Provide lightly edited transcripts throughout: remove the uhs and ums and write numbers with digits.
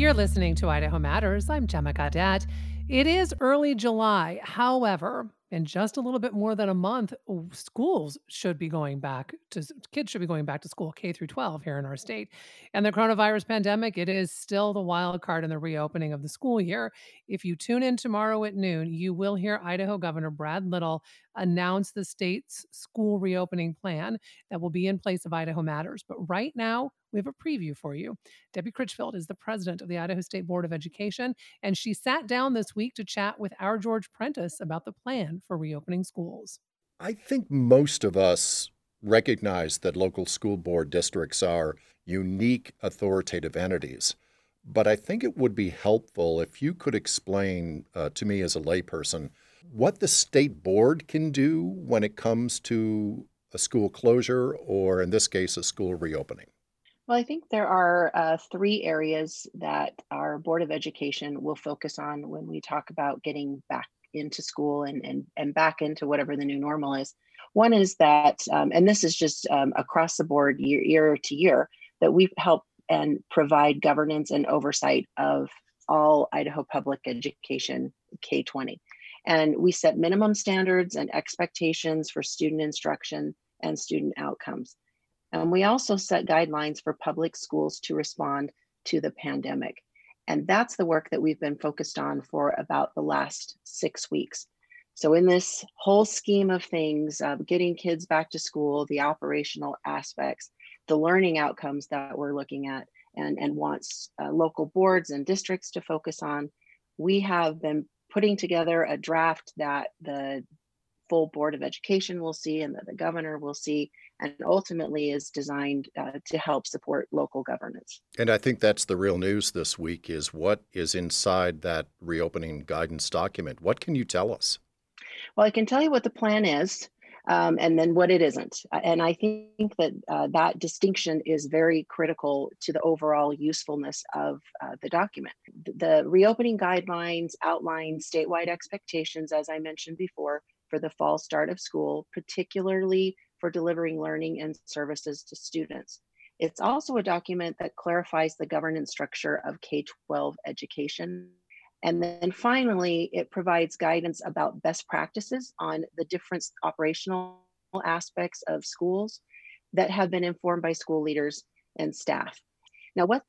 You're listening to Idaho Matters. I'm Gemma Gadet. It is early July. However, in just a little bit more than a month, schools should be going back to kids should be going back to school K through 12 here in our state. And the coronavirus pandemic, it is still the wild card in the reopening of the school year. If you tune in tomorrow at noon, you will hear Idaho Governor Brad Little announce the state's school reopening plan that will be in place of Idaho Matters. But right now, we have a preview for you. Debbie Critchfield is the president of the Idaho State Board of Education, and she sat down this week to chat with our George Prentice about the plan for reopening schools. I think most of us recognize that local school board districts are unique authoritative entities. But I think it would be helpful if you could explain to me as a layperson what the state board can do when it comes to a school closure or, in this case, a school reopening. Well, I think there are three areas that our Board of Education will focus on when we talk about getting back into school and back into whatever the new normal is. One is that, and this is just across the board year to year, that we help and provide governance and oversight of all Idaho public education K-20. And we set minimum standards and expectations for student instruction and student outcomes. And we also set guidelines for public schools to respond to the pandemic. And that's the work that we've been focused on for about the last 6 weeks. So in this whole scheme of things, getting kids back to school, the operational aspects, the learning outcomes that we're looking at and wants local boards and districts to focus on, we have been putting together a draft that the full Board of Education will see and that the governor will see, and ultimately is designed to help support local governance. And I think that's the real news this week is what is inside that reopening guidance document. What can you tell us? Well, I can tell you what the plan is and then what it isn't. And I think that that distinction is very critical to the overall usefulness of the document. The reopening guidelines outline statewide expectations, as I mentioned before, for the fall start of school, particularly for delivering learning and services to students. It's also a document that clarifies the governance structure of K-12 education. And then finally, it provides guidance about best practices on the different operational aspects of schools that have been informed by school leaders and staff. Now, what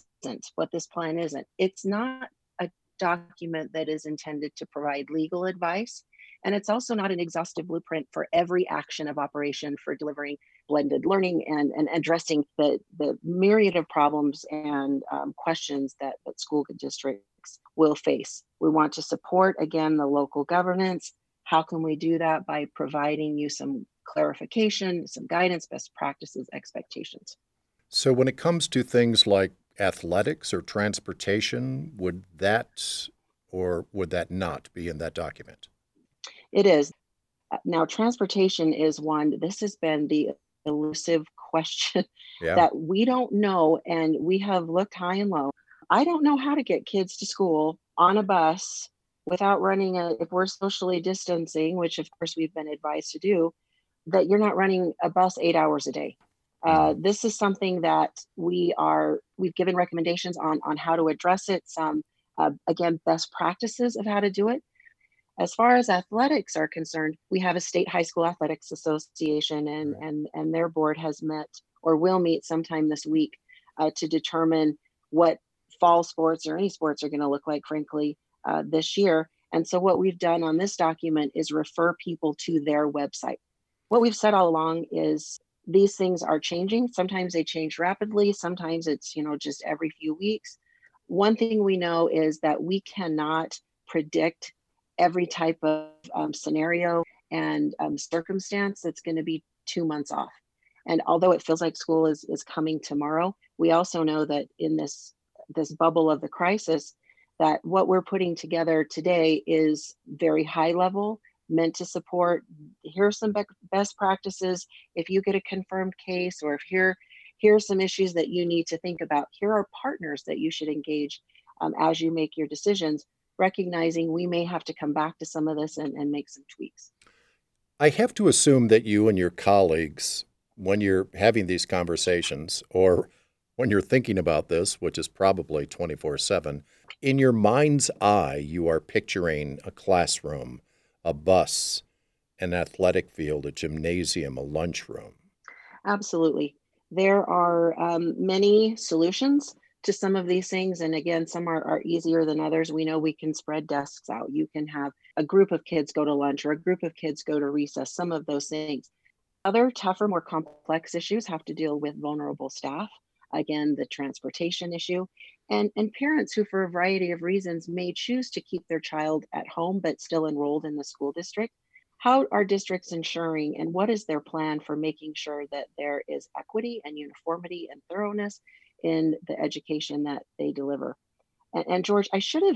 this plan isn't, it's not a document that is intended to provide legal advice. And it's also not an exhaustive blueprint for every action of operation for delivering blended learning and addressing the myriad of problems and questions that school districts will face. We want to support, again, the local governance. How can we do that? By providing you some clarification, some guidance, best practices, expectations. So when it comes to things like athletics or transportation, would that or would that not be in that document? It is. Now, transportation is one. This has been the elusive question that we don't know, and we have looked high and low. I don't know how to get kids to school on a bus without running if we're socially distancing, which of course we've been advised to do, that you're not running a bus 8 hours a day. This is something that we've given recommendations on how to address it. Some, again, best practices of how to do it. As far as athletics are concerned, we have a state high school athletics association, and their board has met or will meet sometime this week to determine what fall sports or any sports are going to look like, frankly, this year. And so what we've done on this document is refer people to their website. What we've said all along is these things are changing. Sometimes they change rapidly. Sometimes it's, just every few weeks. One thing we know is that we cannot predict every type of scenario and circumstance that's going to be 2 months off. And although it feels like school is coming tomorrow, we also know that in this bubble of the crisis, that what we're putting together today is very high level, meant to support, here's some best practices. If you get a confirmed case, or if here's some issues that you need to think about, here are partners that you should engage as you make your decisions, recognizing we may have to come back to some of this and make some tweaks. I have to assume that you and your colleagues, when you're having these conversations, or When you're thinking about this, which is probably 24/7, in your mind's eye, you are picturing a classroom, a bus, an athletic field, a gymnasium, a lunchroom. Absolutely. There are many solutions to some of these things. And again, some are easier than others. We know we can spread desks out. You can have a group of kids go to lunch or a group of kids go to recess, some of those things. Other tougher, more complex issues have to deal with vulnerable staff. Again, the transportation issue, and parents who, for a variety of reasons, may choose to keep their child at home but still enrolled in the school district. How are districts ensuring, and what is their plan for making sure that there is equity and uniformity and thoroughness in the education that they deliver? And George,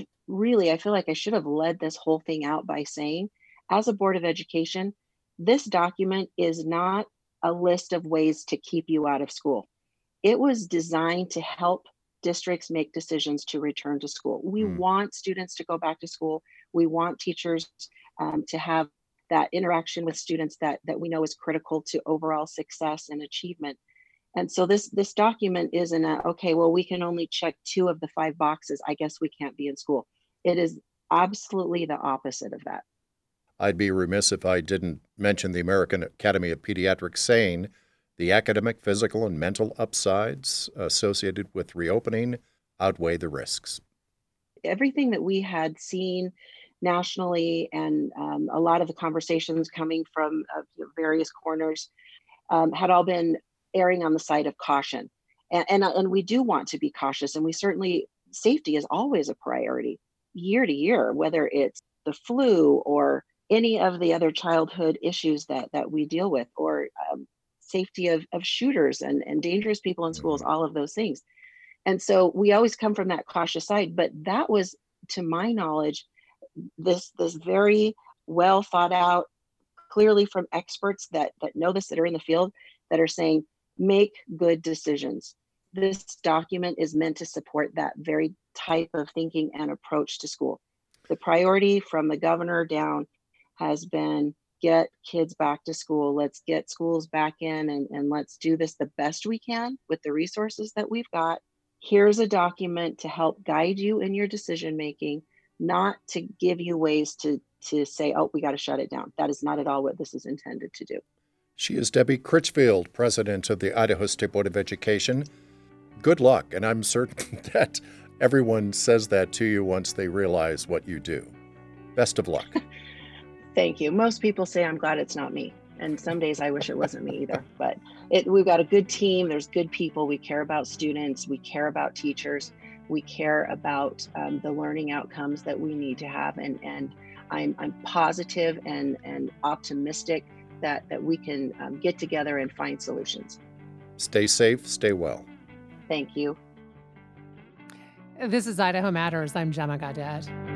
I feel like I should have led this whole thing out by saying, as a Board of Education, this document is not a list of ways to keep you out of school. It was designed to help districts make decisions to return to school. We want students to go back to school. We want teachers to have that interaction with students that we know is critical to overall success and achievement. And so this document isn't okay, well, we can only check 2 of the 5 boxes. I guess we can't be in school. It is absolutely the opposite of that. I'd be remiss if I didn't mention the American Academy of Pediatrics saying the academic, physical, and mental upsides associated with reopening outweigh the risks. Everything that we had seen nationally and a lot of the conversations coming from various corners had all been erring on the side of caution. And we do want to be cautious, and we certainly, safety is always a priority year to year, whether it's the flu or any of the other childhood issues that we deal with, or safety of shooters and dangerous people in schools, all of those things. And so we always come from that cautious side, but that was, to my knowledge, this very well thought out, clearly from experts that know this, that are in the field, that are saying, make good decisions. This document is meant to support that very type of thinking and approach to school. The priority from the governor down has been, get kids back to school. Let's get schools back in, and let's do this the best we can with the resources that we've got. Here's a document to help guide you in your decision making, not to give you ways to say, oh, we got to shut it down. That is not at all what this is intended to do. She is Debbie Critchfield, president of the Idaho State Board of Education. Good luck, and I'm certain that everyone says that to you once they realize what you do. Best of luck. Thank you. Most people say, I'm glad it's not me. And some days I wish it wasn't me either. But we've got a good team. There's good people. We care about students. We care about teachers. We care about the learning outcomes that we need to have. And I'm positive and optimistic that we can get together and find solutions. Stay safe. Stay well. Thank you. This is Idaho Matters. I'm Gemma Gaudet.